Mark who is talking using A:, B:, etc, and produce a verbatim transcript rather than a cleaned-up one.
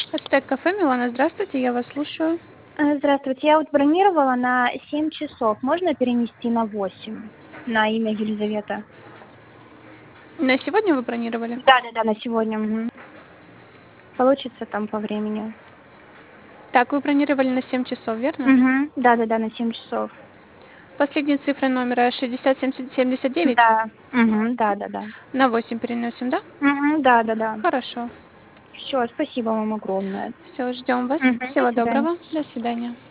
A: Ацтек-кафе, Милана, здравствуйте, я вас слушаю.
B: Э, здравствуйте. Я вот бронировала на семь часов. Можно перенести на восемь? На имя Елизавета.
A: На сегодня вы бронировали?
B: Да-да-да, на сегодня. Мгм. Получится там по времени?
A: Так, вы бронировали на семь часов, верно?
B: Мгм. Да-да-да, на семь часов.
A: Последние цифры номера шестьдесят семьдесят семьдесят девять?
B: Да. Мгм. Да-да-да.
A: На восемь переносим, да?
B: Мгм. Да-да-да.
A: Хорошо.
B: Всё, спасибо вам огромное.
A: Всё, ждем вас.
B: Мгм. До
A: Всего
B: свидания.
A: доброго. До свидания.